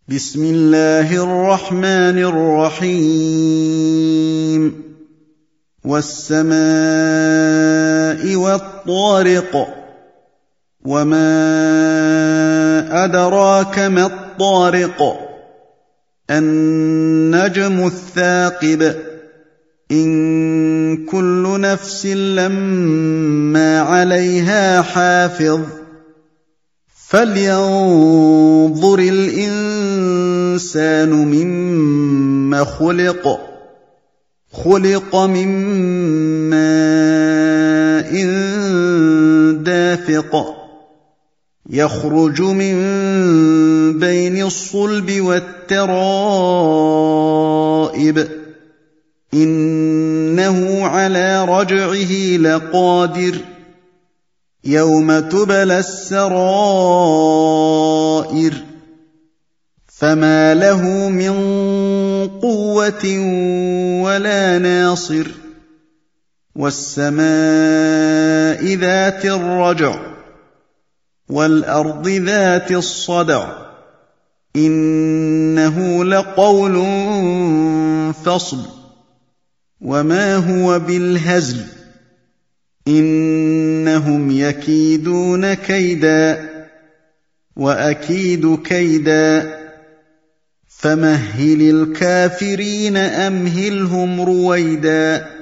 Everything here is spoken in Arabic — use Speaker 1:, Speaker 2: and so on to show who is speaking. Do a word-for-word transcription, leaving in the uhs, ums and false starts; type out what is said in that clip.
Speaker 1: بسم الله الرحمن الرحيم والسماء والطارق وما أدراك ما الطارق النجم الثاقب إن كل نفس لما عليها حافظ فلينظر الإنسان مما خلق خلق من ماء دافق يخرج من بين الصلب والترائب إنه على رجعه لقادر يوم تبلى السرائر فما له من قوة ولا ناصر والسماء ذات الرجع والأرض ذات الصدع إنه لقول فصل وما هو بالهزل إنهم يكيدون كيدا وأكيد كيدا فمهل الكافرين أمهلهم رويدا